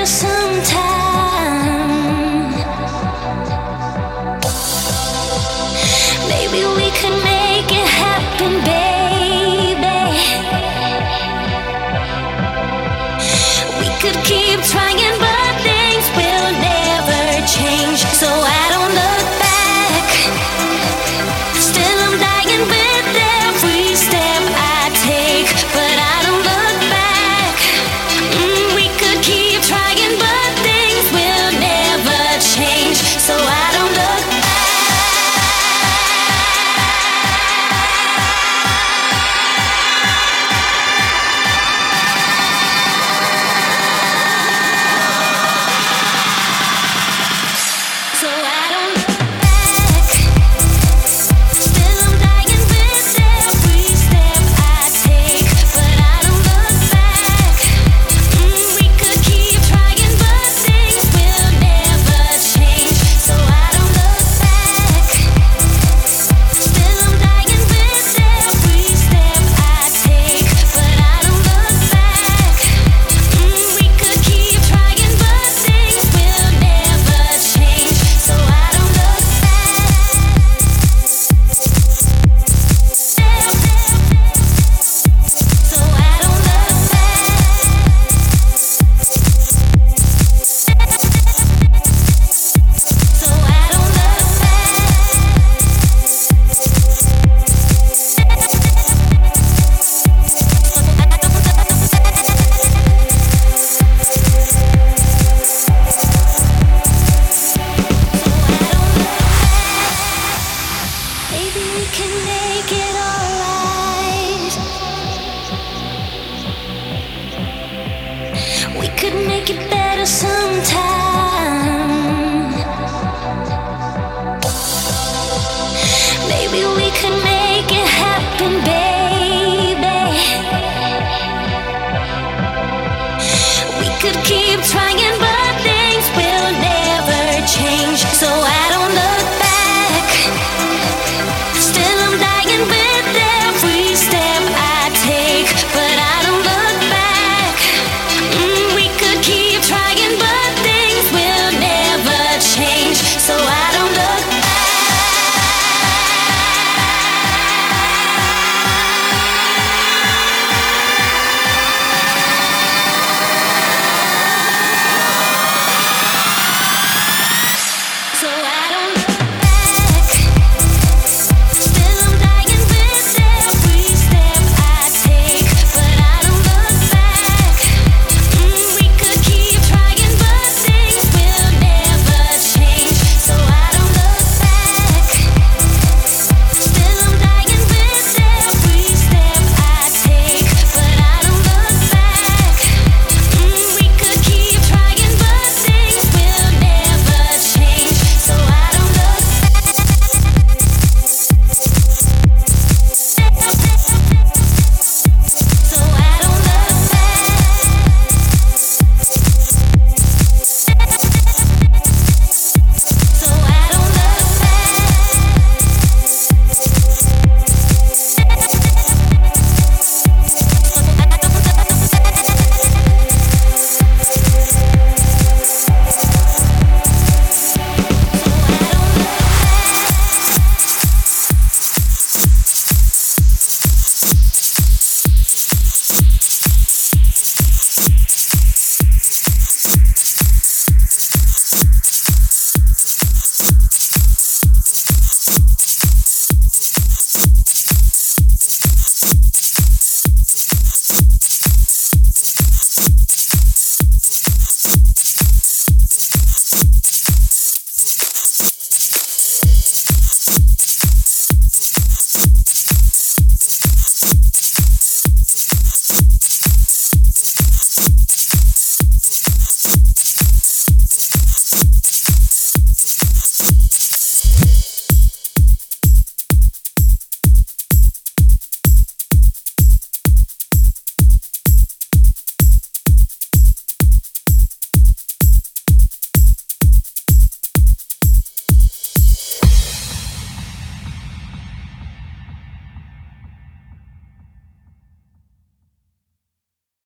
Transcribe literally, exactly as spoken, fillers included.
better sometime. Maybe we could make it happen, baby. We could keep trying, but things will never change. So I don't look back. Still I'm dying with every step I take, but I don't look back. Mm, we could keep trying, but things will never change. So I don't look back. So I don't look back. Still I'm dying with every step I take, but I don't look back. Mm, we could keep trying, but things will never change. So I don't look back. Still I'm dying with every step I take, but I don't look back. Mm, we could keep trying, but things will never change. So I don't look So I don't look So I don't look Maybe we can make it alright. We could make it better someday.